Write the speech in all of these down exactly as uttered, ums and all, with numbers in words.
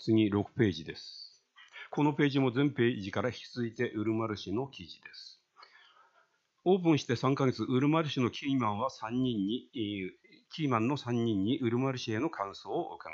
次、ろくページです。このページも全ページから引き続いてウルマル氏の記事です。オープンしてさんかげつ、ウルマル氏のキーマンはさんにんに、キーマンのさんにんにウルマル氏への感想を伺った。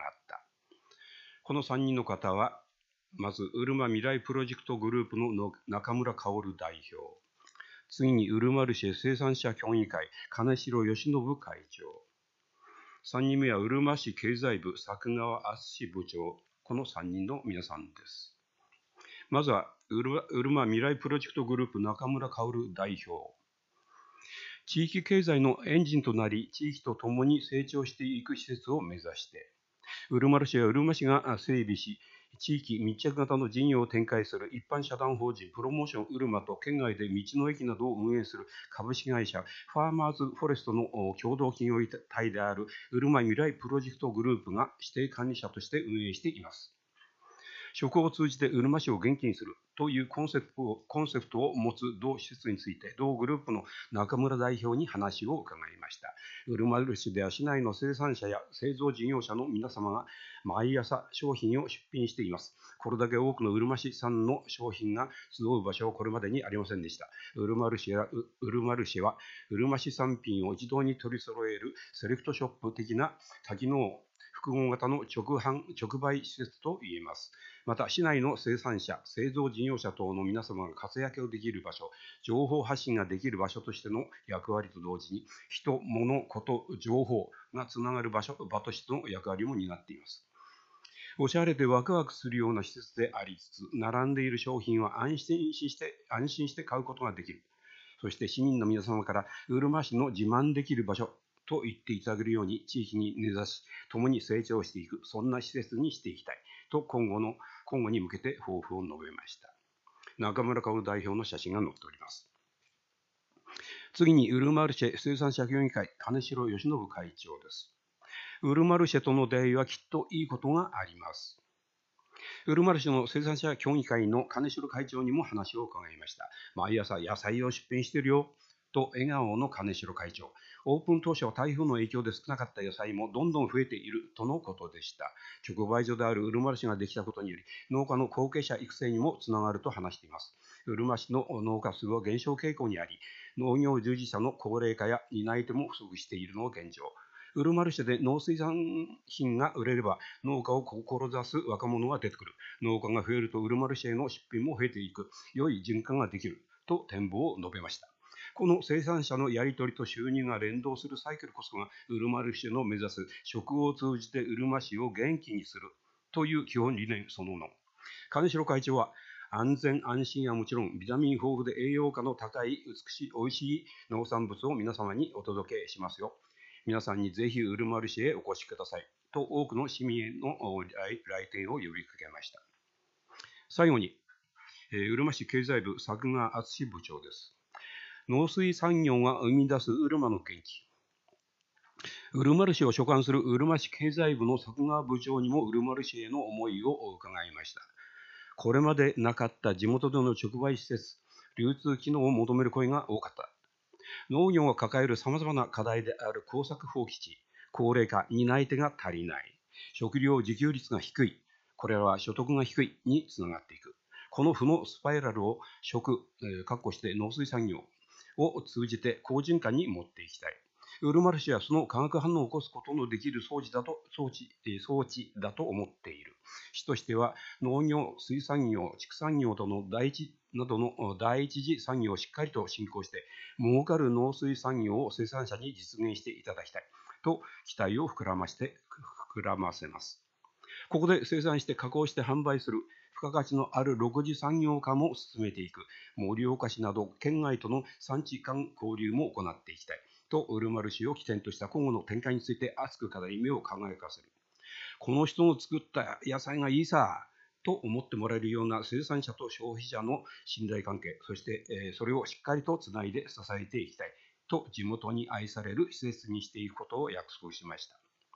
このさんにんの方は、まず、ウルマ未来プロジェクトグループの中村薫代表。次に、ウルマルシェ生産者協議会、金城義信会長。さんにんめは、ウルマ市経済部、作川敦部長。このさんにんの皆さんです。まずは、ウルマ、ウルマ未来プロジェクトグループ、中村薫代表。地域経済のエンジンとなり、地域とともに成長していく施設を目指して、ウルマル市やウルマ市が整備し、地域密着型の事業を展開する一般社団法人プロモーションウルマと県外で道の駅などを運営する株式会社ファーマーズフォレストの共同企業体であるウルマ未来プロジェクトグループが指定管理者として運営しています。食を通じてうるま市を元気にするというコンセプトを、コンセプトを持つ同施設について、同グループの中村代表に話を伺いました。うるま市では市内の生産者や製造事業者の皆様が毎朝商品を出品しています。これだけ多くのうるま市産の商品が集う場所はこれまでにありませんでした。うるま市やうるま市は、うるま市産品を一堂に取り揃えるセレクトショップ的な多機能複合型の直販、直売施設と言えます。また、市内の生産者、製造事業者等の皆様が活躍できる場所、情報発信ができる場所としての役割と同時に、人、物、こと、情報がつながる場所、場としての役割も担っています。おしゃれでワクワクするような施設でありつつ、並んでいる商品は安心して、安心して買うことができる。そして市民の皆様から、うるま市の自慢できる場所、と言っていただけるように地域に根ざし、共に成長していく、そんな施設にしていきたいと今後の、今後に向けて抱負を述べました。中村薫代表の写真が載っております。次に、ウルマルシェ生産者協議会、金城義信会長です。ウルマルシェとの出会いはきっといいことがあります。ウルマルシェの生産者協議会の金城会長にも話を伺いました。毎朝野菜を出品してるよ。と笑顔の金城会長。オープン当初は台風の影響で少なかった野菜もどんどん増えているとのことでした。直売所であるうるま市ができたことにより、農家の後継者育成にもつながると話しています。うるま市の農家数は減少傾向にあり、農業従事者の高齢化や担い手も不足しているのが現状。うるま市で農水産品が売れれば農家を志す若者が出てくる。農家が増えるとうるま市への出品も増えていく。良い循環ができる。と展望を述べました。この生産者のやり取りと収入が連動するサイクルこそが、うるま市の目指す食を通じてうるま市を元気にするという基本理念そのもの。金城会長は、安全安心はもちろん、ビタミン豊富で栄養価の高い美しい美味しい農産物を皆様にお届けしますよ。皆さんにぜひうるま市へお越しください。と多くの市民への来店を呼びかけました。最後に、うるま市経済部作川敦部長です。農水産業が生み出すうるまの元気。うるま市を所管するうるま市経済部の作川部長にもうるま市への思いを伺いました。これまでなかった地元での直売施設、流通機能を求める声が多かった。農業が抱える様々な課題である耕作放棄地、高齢化、担い手が足りない、食料自給率が低い、これらは所得が低いにつながっていく。この負のスパイラルを食、えー、確保して農水産業を通じて好循環に持っていきたい。うるま市はその化学反応を起こすことのできる装置だと、装置、装置だと思っている。市としては農業、水産業、畜産業との第一などの第一次産業をしっかりと進行して、儲かる農水産業を生産者に実現していただきたいと期待を膨らまして、膨らませます。ここで生産して加工して販売する付加価値のある六次産業化も進めていく。盛岡市など県外との産地間交流も行っていきたい。と、うるま市を起点とした今後の展開について熱く語り目を考えかせる。この人の作った野菜がいいさと思ってもらえるような生産者と消費者の信頼関係、そして、えー、それをしっかりとつないで支えていきたいと、地元に愛される施設にしていくことを約束しました。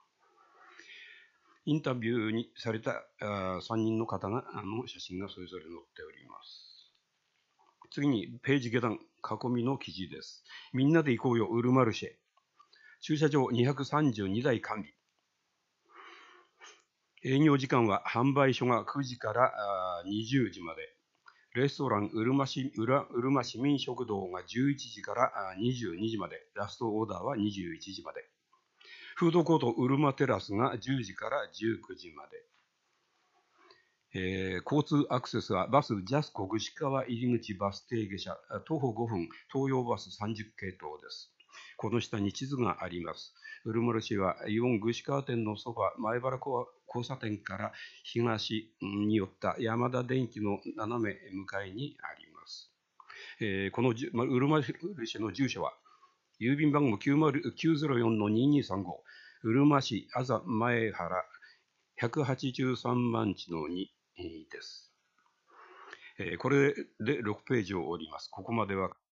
インタビューにされたさんにんの方があの写真がそれぞれ載っております。次にページ下段囲みの記事です。みんなで行こうようるま市へ。駐車場にひゃくさんじゅうにだい完備。 営業時間は販売所がくじからにじゅうじまで、レストランうるま市、うらうるま市民食堂がじゅういちじからにじゅうにじまで、ラストオーダーはにじゅういちじまで、フードコートうるまテラスがじゅうじからじゅうくじまで、えー、交通アクセスはバスジャスコ串川入口バス停下車、徒歩ごふん、東洋バスさんじゅっけいとうです。この下に地図があります。うるまる市はイオン串川店のそば、前原交差点から東に寄った山田電機の斜め向かいにあります。えー、このうるま市の住所は、郵便番号 きゅうゼロよんのににさんご、うるま市あざ前原ひゃくはちじゅうさんばんちのにです。えー、これでろくページを折ります。ここまでは